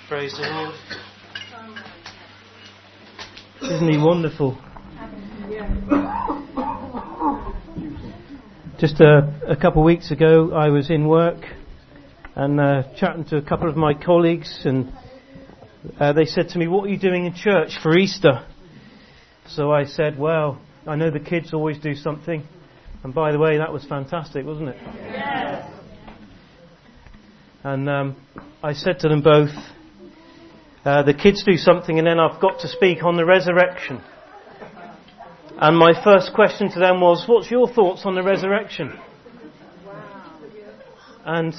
Praise the Lord. Isn't he wonderful? Just a couple of weeks ago I was in work and chatting to a couple of my colleagues, and they said to me, "What are you doing in church for Easter?" So I said, "Well, I know the kids always do something." And by the way, that was fantastic, wasn't it? Yes. And I said to them both, the kids do something, and then I've got to speak on the resurrection. And my first question to them was, "What's your thoughts on the resurrection?" And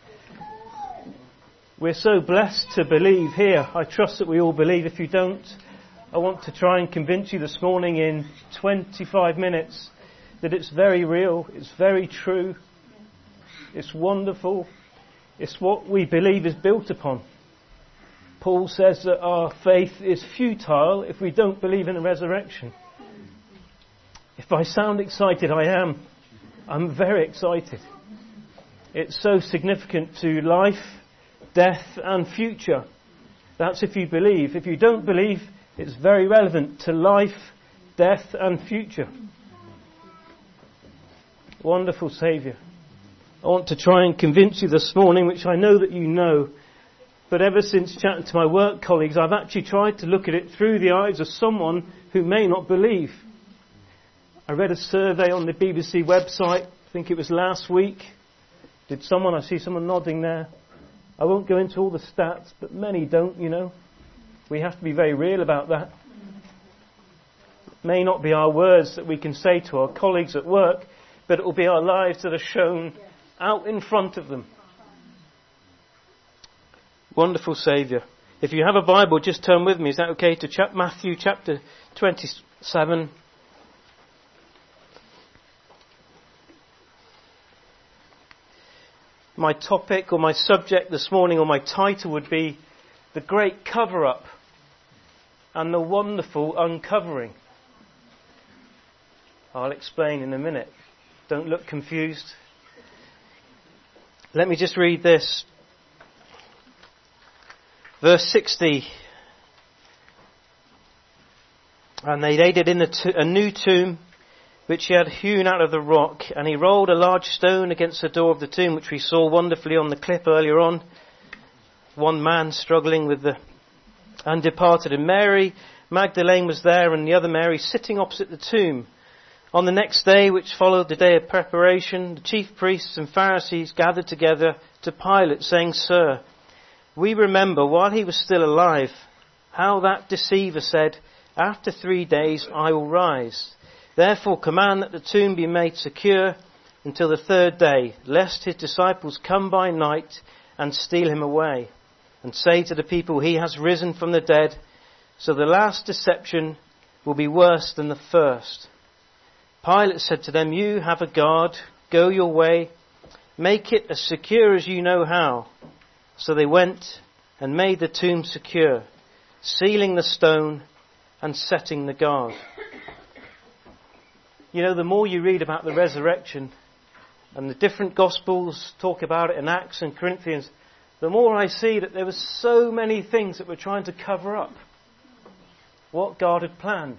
we're so blessed to believe here. I trust that we all believe. If you don't, I want to try and convince you this morning in 25 minutes that it's very real, it's very true, it's wonderful, it's what we believe is built upon. Paul says that our faith is futile if we don't believe in the resurrection. If I sound excited, I am. I'm very excited. It's so significant to life, death and future. That's if you believe. If you don't believe, it's very relevant to life, death and future. Wonderful Saviour. I want to try and convince you this morning, which I know that you know, but ever since chatting to my work colleagues, I've actually tried to look at it through the eyes of someone who may not believe. I read a survey on the BBC website, I think it was last week. I see someone nodding there. I won't go into all the stats, but many don't, you know. We have to be very real about that. It may not be our words that we can say to our colleagues at work, but it will be our lives that are shown out in front of them. Wonderful Saviour. If you have a Bible, just turn with me. Is that okay? To Matthew chapter 27. My topic or my subject this morning, or my title would be The Great Cover-Up and the Wonderful Uncovering. I'll explain in a minute. Don't look confused. Let me just read this. Verse 60. And they laid it in a new tomb, which he had hewn out of the rock, and he rolled a large stone against the door of the tomb, which we saw wonderfully on the clip earlier on. One man struggling with and departed. And Mary Magdalene was there, and the other Mary sitting opposite the tomb. On the next day, which followed the day of preparation, the chief priests and Pharisees gathered together to Pilate, saying, "Sir, we remember while he was still alive, how that deceiver said, 'After 3 days I will rise.' Therefore command that the tomb be made secure until the 3rd day, lest his disciples come by night and steal him away, and say to the people, 'He has risen from the dead.' So the last deception will be worse than the first." Pilate said to them, "You have a guard. Go your way. Make it as secure as you know how." So they went and made the tomb secure, sealing the stone and setting the guard. You know, the more you read about the resurrection, and the different Gospels talk about it in Acts and Corinthians, the more I see that there were so many things that were trying to cover up what God had planned.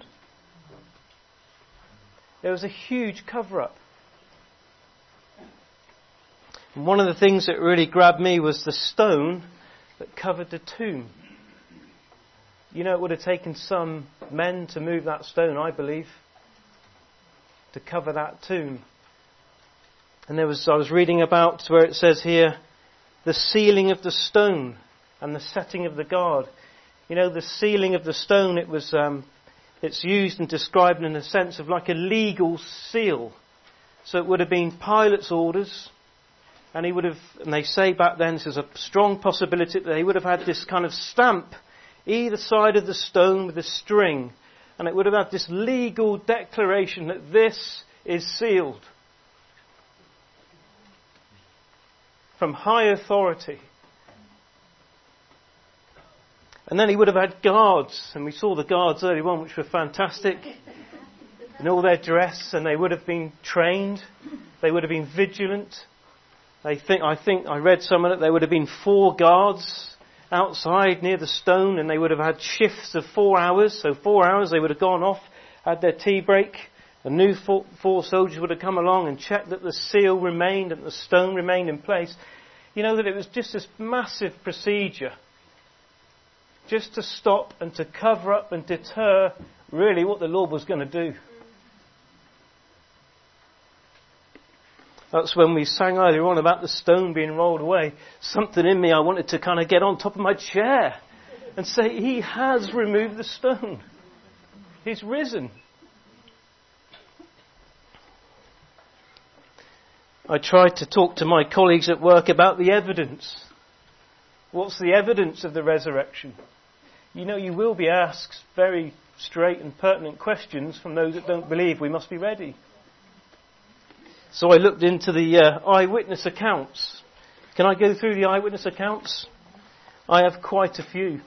There was a huge cover-up. And one of the things that really grabbed me was the stone that covered the tomb. You know, it would have taken some men to move that stone, I believe, to cover that tomb. And I was reading about where it says here, the sealing of the stone and the setting of the guard. You know, the sealing of the stone, it's used and described in a sense of like a legal seal. So it would have been Pilate's orders, and they say back then, there's a strong possibility that he would have had this kind of stamp either side of the stone with a string, and it would have had this legal declaration that this is sealed from high authority. And then he would have had guards, and we saw the guards earlier on, which were fantastic, in all their dress, and they would have been trained, they would have been vigilant. I think I read some of it, there would have been 4 guards outside near the stone, and they would have had shifts of 4 hours. So 4 hours they would have gone off, had their tea break. A new four soldiers would have come along and checked that the seal remained and the stone remained in place. You know that it was just this massive procedure just to stop and to cover up and deter really what the Lord was going to do. That's when we sang earlier on about the stone being rolled away. Something in me, I wanted to kind of get on top of my chair and say, He has removed the stone. He's risen. I tried to talk to my colleagues at work about the evidence. What's the evidence of the resurrection? You know, you will be asked very straight and pertinent questions from those that don't believe. We must be ready. So I looked into the eyewitness accounts. Can I go through the eyewitness accounts? I have quite a few.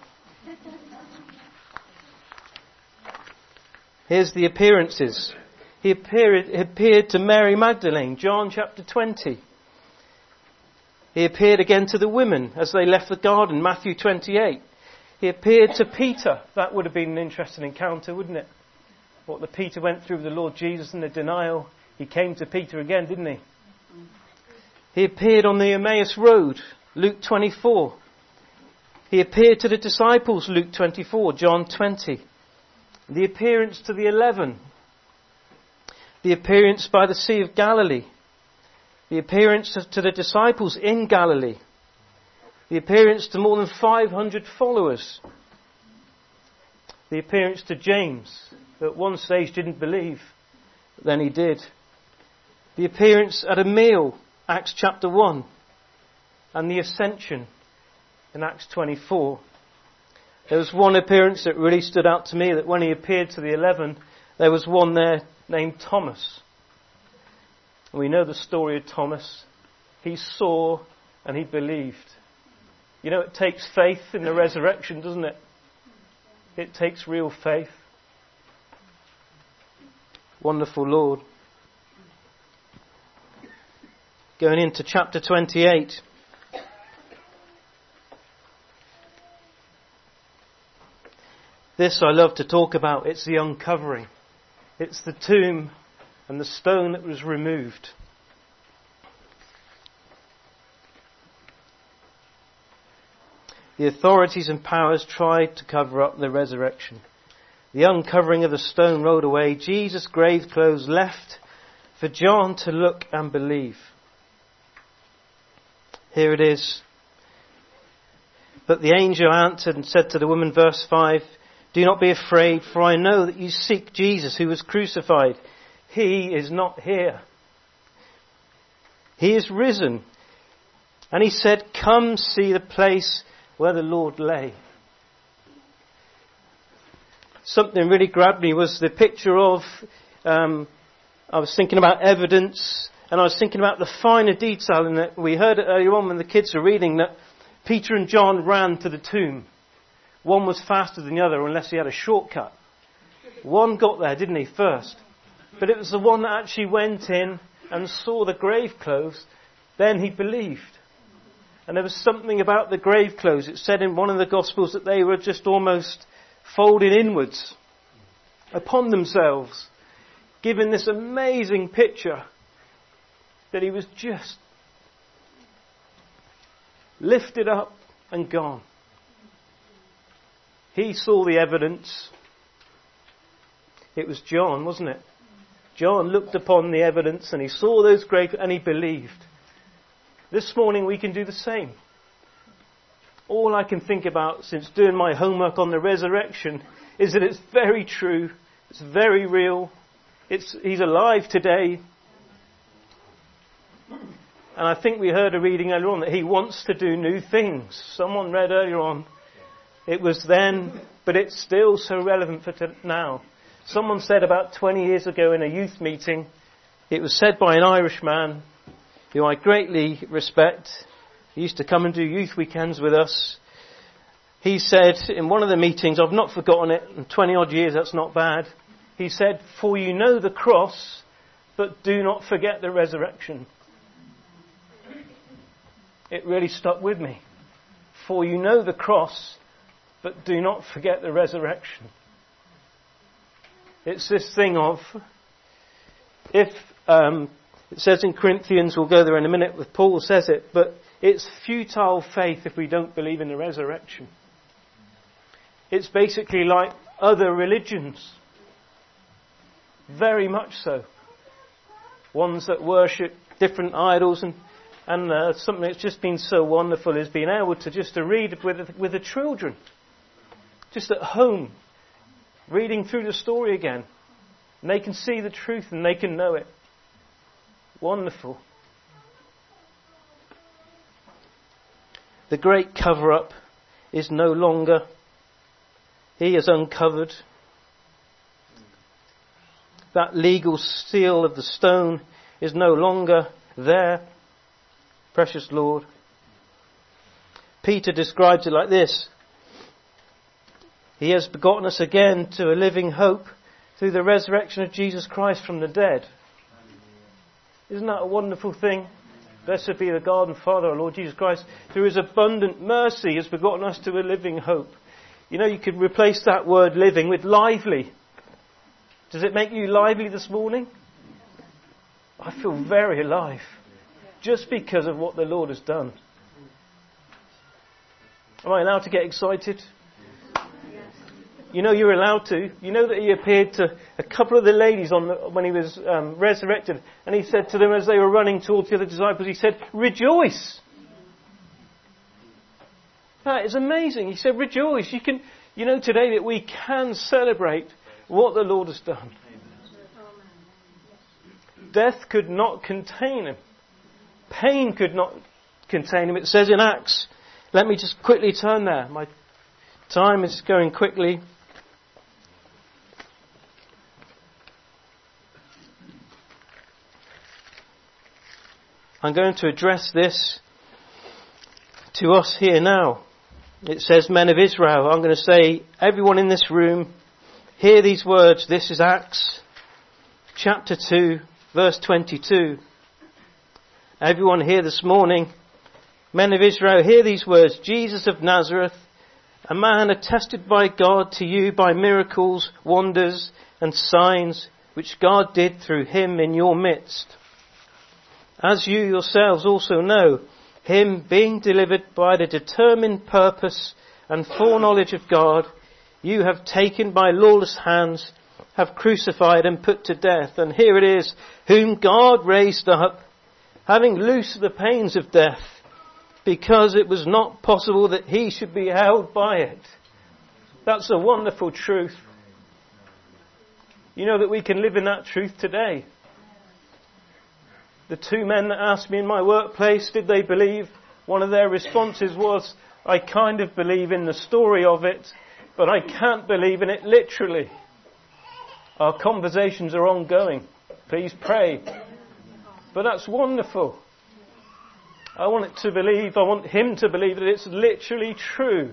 Here's the appearances. He appeared to Mary Magdalene, John chapter 20. He appeared again to the women as they left the garden, Matthew 28. He appeared to Peter. That would have been an interesting encounter, wouldn't it? What the Peter went through with the Lord Jesus and the denial. He came to Peter again, didn't he? He appeared on the Emmaus Road, Luke 24. He appeared to the disciples, Luke 24, John 20. The appearance to the 11. The appearance by the Sea of Galilee. The appearance to the disciples in Galilee. The appearance to more than 500 followers. The appearance to James, who at one stage didn't believe, but then he did. The appearance at a meal, Acts chapter 1. And the ascension in Acts 24. There was one appearance that really stood out to me, that when he appeared to the 11, there was one there named Thomas. And we know the story of Thomas. He saw and he believed. You know, it takes faith in the resurrection, doesn't it? It takes real faith. Wonderful Lord. Going into chapter 28. This I love to talk about. It's the uncovering. It's the tomb and the stone that was removed. The authorities and powers tried to cover up the resurrection. The uncovering of the stone rolled away. Jesus' grave clothes left for John to look and believe. Here it is. But the angel answered and said to the woman, verse 5, "Do not be afraid, for I know that you seek Jesus who was crucified. He is not here. He is risen." And he said, "Come see the place where the Lord lay." Something really grabbed me was the picture of, I was thinking about evidence, and I was thinking about the finer detail in it. We heard it earlier on when the kids were reading that Peter and John ran to the tomb. One was faster than the other unless he had a shortcut. One got there, didn't he, first? But it was the one that actually went in and saw the grave clothes. Then he believed. And there was something about the grave clothes. It said in one of the Gospels that they were just almost folded inwards upon themselves, giving this amazing picture that he was just lifted up and gone. He saw the evidence. It was John, wasn't it? John looked upon the evidence and he saw those grave and he believed. This morning we can do the same. All I can think about since doing my homework on the resurrection is that it's very true. It's very real. He's alive today. And I think we heard a reading earlier on that he wants to do new things. Someone read earlier on. It was then, but it's still so relevant for now. Someone said about 20 years ago in a youth meeting, it was said by an Irishman who I greatly respect. He used to come and do youth weekends with us. He said in one of the meetings, I've not forgotten it, in 20 odd years that's not bad. He said, "For you know the cross, but do not forget the resurrection." It really stuck with me. For you know the cross, but do not forget the resurrection. It's this thing of, if it says in Corinthians, we'll go there in a minute, with Paul says it, but it's futile faith if we don't believe in the resurrection. It's basically like other religions. Very much so. Ones that worship different idols, and something that's just been so wonderful is being able to just to read with the children. Just at home, reading through the story again. And they can see the truth and they can know it. Wonderful. The great cover-up is no longer. He has uncovered. That legal seal of the stone is no longer there. Precious Lord. Peter describes it like this. He has begotten us again to a living hope through the resurrection of Jesus Christ from the dead. Isn't that a wonderful thing? Blessed be the God and Father, our Lord Jesus Christ, through his abundant mercy has begotten us to a living hope. You know, you could replace that word living with lively. Does it make you lively this morning? I feel very alive. Just because of what the Lord has done. Am I allowed to get excited? You know you're allowed to. You know that he appeared to a couple of the ladies when he was resurrected. And he said to them as they were running towards the other disciples, he said, rejoice. That is amazing. He said, rejoice. You know today that we can celebrate what the Lord has done. Death could not contain him. Pain could not contain him. It says in Acts. Let me just quickly turn there. My time is going quickly. I'm going to address this to us here now. It says, men of Israel. I'm going to say, everyone in this room, hear these words. This is Acts chapter 2, verse 22. Everyone here this morning, men of Israel, hear these words. Jesus of Nazareth, a man attested by God to you by miracles, wonders and signs which God did through him in your midst. As you yourselves also know, him being delivered by the determined purpose and foreknowledge of God, you have taken by lawless hands, have crucified and put to death. And here it is, whom God raised up, having loosed the pains of death, because it was not possible that he should be held by it. That's a wonderful truth. You know that we can live in that truth today. The two men that asked me in my workplace, did they believe? One of their responses was, I kind of believe in the story of it, but I can't believe in it literally. Our conversations are ongoing. Please pray. But that's wonderful. I want him to believe that it's literally true.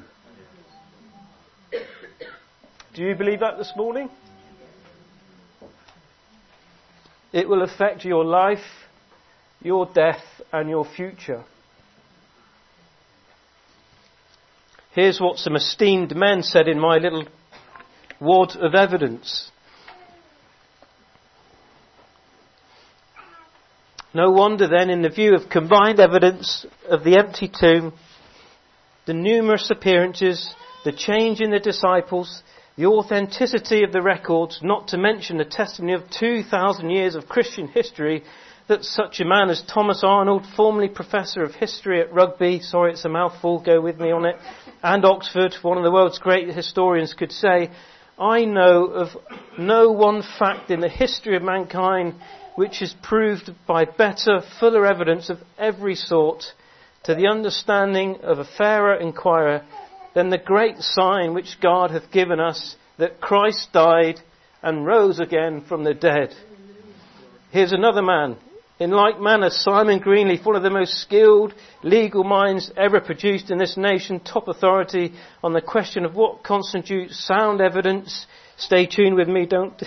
Do you believe that this morning? It will affect your life, your death, and your future. Here's what some esteemed men said in my little wad of evidence. No wonder then, in the view of combined evidence of the empty tomb, the numerous appearances, the change in the disciples, the authenticity of the records, not to mention the testimony of 2,000 years of Christian history, that such a man as Thomas Arnold, formerly Professor of History at Rugby, sorry it's a mouthful, go with me on it, and Oxford, one of the world's great historians, could say, I know of no one fact in the history of mankind which is proved by better, fuller evidence of every sort to the understanding of a fairer inquirer than the great sign which God hath given us, that Christ died and rose again from the dead. Here's another man. In like manner, Simon Greenleaf, one of the most skilled legal minds ever produced in this nation, top authority on the question of what constitutes sound evidence. Stay tuned with me, don't...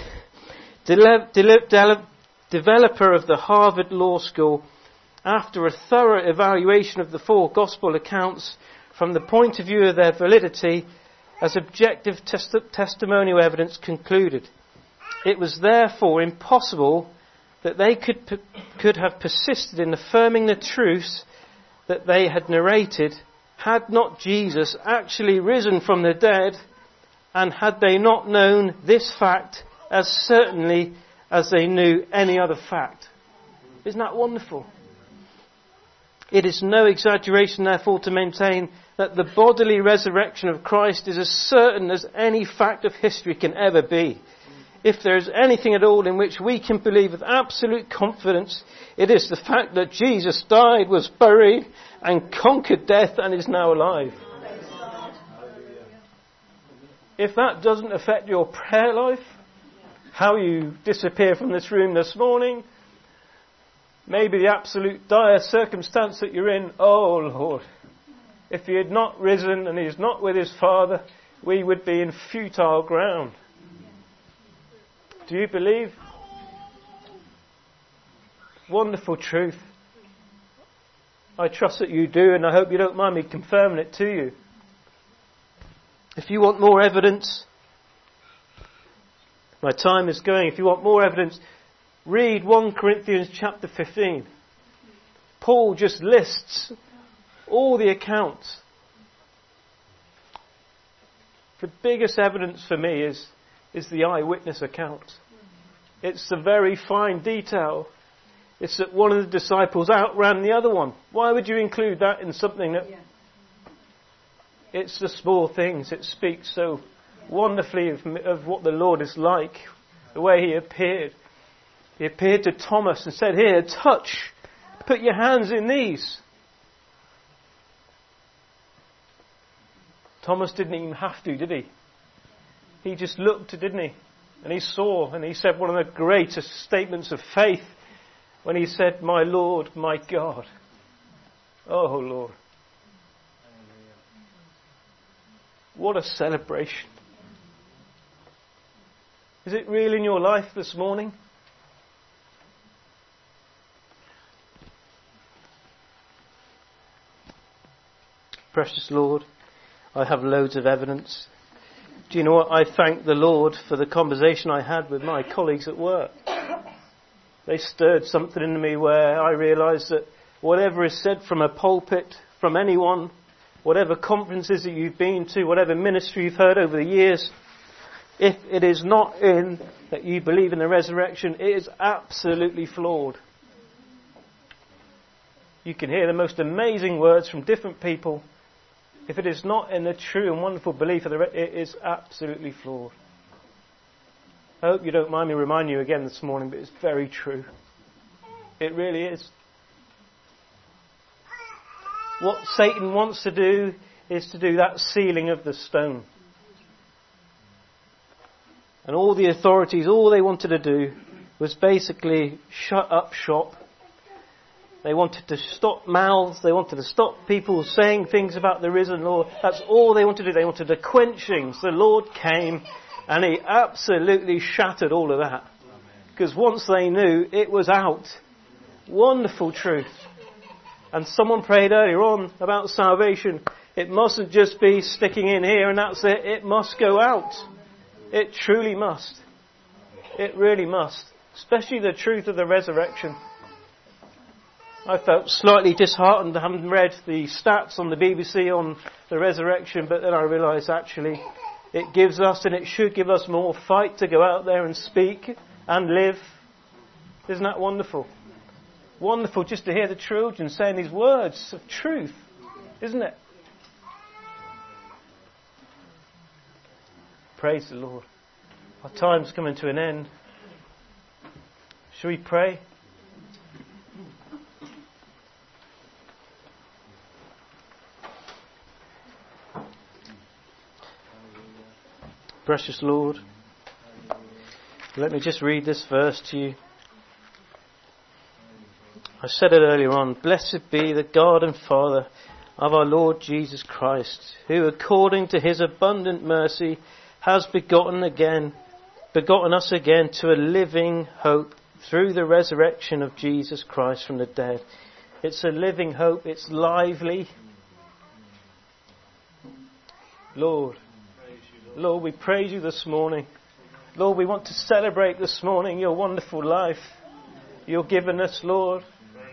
Developer of the Harvard Law School, after a thorough evaluation of the four gospel accounts from the point of view of their validity as objective testimonial evidence concluded. It was therefore impossible that they could have persisted in affirming the truths that they had narrated had not Jesus actually risen from the dead, and had they not known this fact as certainly as they knew any other fact. Isn't that wonderful? It is no exaggeration, therefore, to maintain that the bodily resurrection of Christ is as certain as any fact of history can ever be. If there is anything at all in which we can believe with absolute confidence, it is the fact that Jesus died, was buried, and conquered death and is now alive. If that doesn't affect your prayer life, how you disappear from this room this morning, maybe the absolute dire circumstance that you're in, oh Lord, if he had not risen and he is not with his Father, we would be in futile ground. Do you believe? Wonderful truth. I trust that you do, and I hope you don't mind me confirming it to you. If you want more evidence, my time is going. If you want more evidence, read 1 Corinthians chapter 15. Paul just lists all the accounts. The biggest evidence for me is the eyewitness account. It's the very fine detail. It's that one of the disciples outran the other one. Why would you include that in something that... It's the small things. It speaks so wonderfully of what the Lord is like. The way he appeared. He appeared to Thomas and said, "Here, touch. Put your hands in these." Thomas didn't even have to, did he? He just looked, didn't he? And he saw, and he said one of the greatest statements of faith when he said, "My Lord, my God." Oh, Lord. What a celebration. Is it real in your life this morning? Precious Lord, I have loads of evidence. Do you know what? I thank the Lord for the conversation I had with my colleagues at work. They stirred something in me where I realised that whatever is said from a pulpit, from anyone, whatever conferences that you've been to, whatever ministry you've heard over the years, if it is not in that you believe in the resurrection, it is absolutely flawed. You can hear the most amazing words from different people. If it is not in the true and wonderful belief of it is absolutely flawed. I hope you don't mind me reminding you again this morning, but it's very true. It really is. What Satan wants to do is to do that sealing of the stone. And all the authorities, all they wanted to do was basically shut up shop. They wanted to stop mouths. They wanted to stop people saying things about the risen Lord. That's all they wanted to do. They wanted to quench things. The Lord came and he absolutely shattered all of that. Because once they knew, it was out. Wonderful truth. And someone prayed earlier on about salvation. It mustn't just be sticking in here and that's it. It must go out. It truly must. It really must. Especially the truth of the resurrection. I felt slightly disheartened having read the stats on the BBC on the resurrection, but then I realised actually it gives us and it should give us more fight to go out there and speak and live. Isn't that wonderful? Wonderful just to hear the children saying these words of truth, isn't it? Praise the Lord. Our time's coming to an end. Shall we pray? Precious Lord, let me just read this verse to you. I said it earlier on. Blessed be the God and Father of our Lord Jesus Christ, who according to his abundant mercy has begotten us again to a living hope through the resurrection of Jesus Christ from the dead. It's a living hope. It's lively. Lord, Lord, we praise you this morning. Lord, we want to celebrate this morning your wonderful life you've given us, Lord.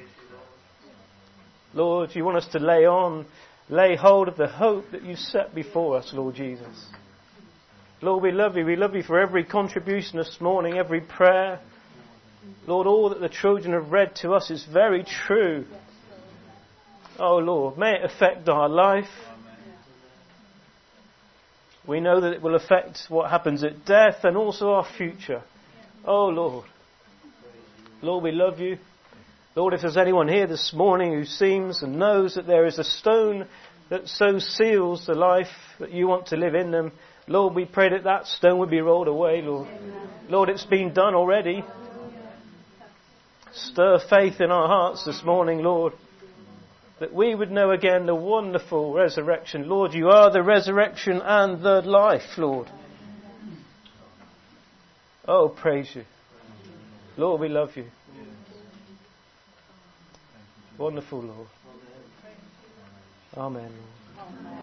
Lord, you want us to lay hold of the hope that you set before us, Lord Jesus. Lord, we love you. We love you for every contribution this morning, every prayer. Lord, all that the children have read to us is very true. Oh, Lord, may it affect our life. We know that it will affect what happens at death and also our future. Oh, Lord. Lord, we love you. Lord, if there's anyone here this morning who seems and knows that there is a stone that so seals the life that you want to live in them, Lord, we pray that that stone would be rolled away, Lord. Lord, it's been done already. Stir faith in our hearts this morning, Lord, that we would know again the wonderful resurrection. Lord, you are the resurrection and the life, Lord. Oh, praise you. Lord, we love you. Wonderful, Lord. Amen, Lord.